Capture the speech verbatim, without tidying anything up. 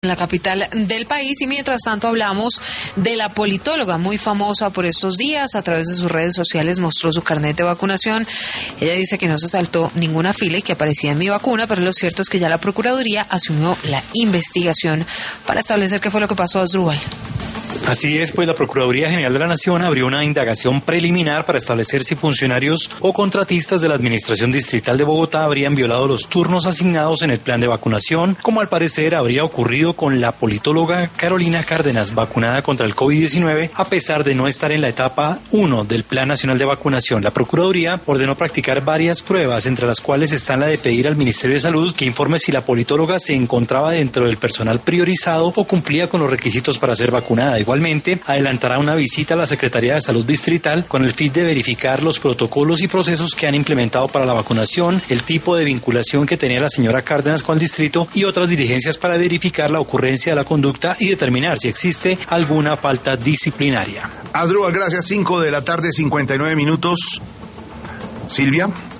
en la capital del país. Y mientras tanto hablamos de la politóloga, muy famosa por estos días. A través de sus redes sociales mostró su carnet de vacunación. Ella dice que no se saltó ninguna fila y que aparecía en Mi Vacuna, pero lo cierto es que ya la Procuraduría asumió la investigación para establecer qué fue lo que pasó a Asdrúbal. Así es, pues la Procuraduría General de la Nación abrió una indagación preliminar para establecer si funcionarios o contratistas de la Administración Distrital de Bogotá habrían violado los turnos asignados en el plan de vacunación, como al parecer habría ocurrido con la politóloga Carolina Cárdenas, vacunada contra el COVID diecinueve, a pesar de no estar en la etapa uno del Plan Nacional de Vacunación. La Procuraduría ordenó practicar varias pruebas, entre las cuales están la de pedir al Ministerio de Salud que informe si la politóloga se encontraba dentro del personal priorizado o cumplía con los requisitos para ser vacunada. Igualmente, adelantará una visita a la Secretaría de Salud Distrital con el fin de verificar los protocolos y procesos que han implementado para la vacunación, el tipo de vinculación que tenía la señora Cárdenas con el distrito y otras diligencias para verificar la ocurrencia de la conducta y determinar si existe alguna falta disciplinaria. Asdrúbal, gracias. cinco de la tarde, cincuenta y nueve minutos. Silvia.